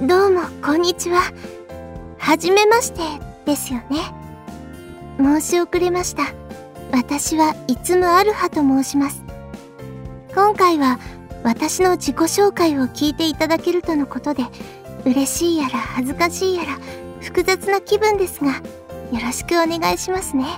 どうもこんにちは。はじめましてですよね。申し遅れました。私はいつむアルハと申します。今回は私の自己紹介を聞いていただけるとのことで、嬉しいやら恥ずかしいやら複雑な気分ですが、よろしくお願いしますね。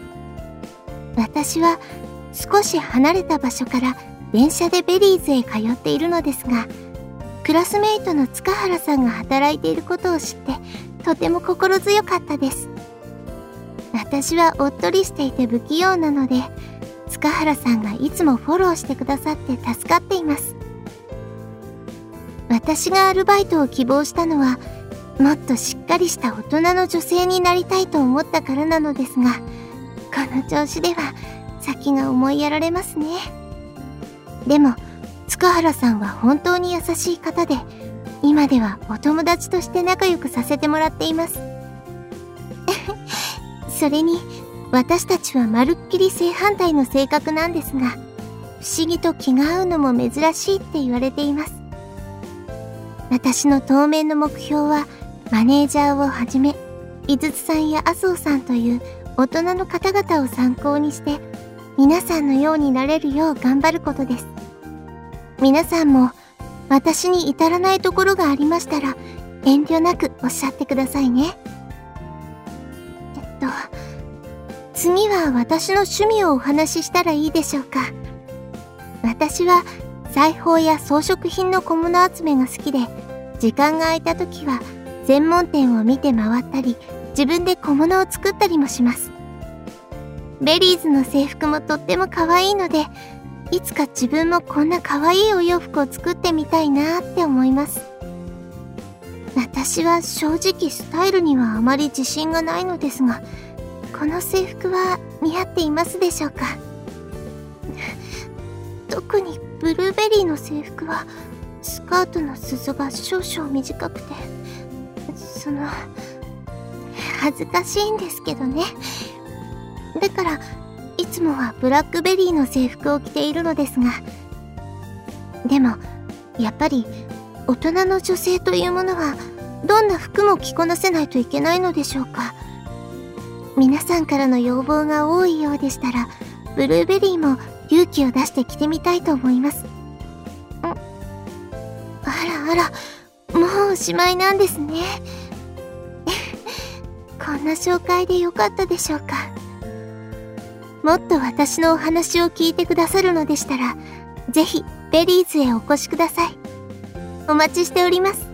私は少し離れた場所から電車でベリーズへ通っているのですが、クラスメイトの塚原さんが働いていることを知ってとても心強かったです。私はおっとりしていて不器用なので、塚原さんがいつもフォローしてくださって助かっています。私がアルバイトを希望したのは、もっとしっかりした大人の女性になりたいと思ったからなのですが、この調子では先が思いやられますね。でも塚原さんは本当に優しい方で、今ではお友達として仲良くさせてもらっていますそれに私たちはまるっきり正反対の性格なんですが、不思議と気が合うのも珍しいって言われています。私の当面の目標は、マネージャーをはじめ井筒さんや麻生さんという大人の方々を参考にして皆さんのようになれるよう頑張ることです。皆さんも私に至らないところがありましたら遠慮なくおっしゃってくださいね。次は私の趣味をお話ししたらいいでしょうか。私は裁縫や装飾品の小物集めが好きで、時間が空いた時は専門店を見て回ったり、自分で小物を作ったりもします。ベリーズの制服もとっても可愛いので、いつか自分もこんな可愛いお洋服を作ってみたいなって思います。私は正直スタイルにはあまり自信がないのですが、この制服は似合っていますでしょうか。特にブルーベリーの制服はスカートの裾が少々短くて、恥ずかしいんですけどね。だからいつもはブラックベリーの制服を着ているのですが、でもやっぱり大人の女性というものはどんな服も着こなせないといけないのでしょうか。皆さんからの要望が多いようでしたら、ブルーベリーも勇気を出して着てみたいと思います。あらあら、もうおしまいなんですねこんな紹介でよかったでしょうか。もっと私のお話を聞いてくださるのでしたら、ぜひベリーズへお越しください。お待ちしております。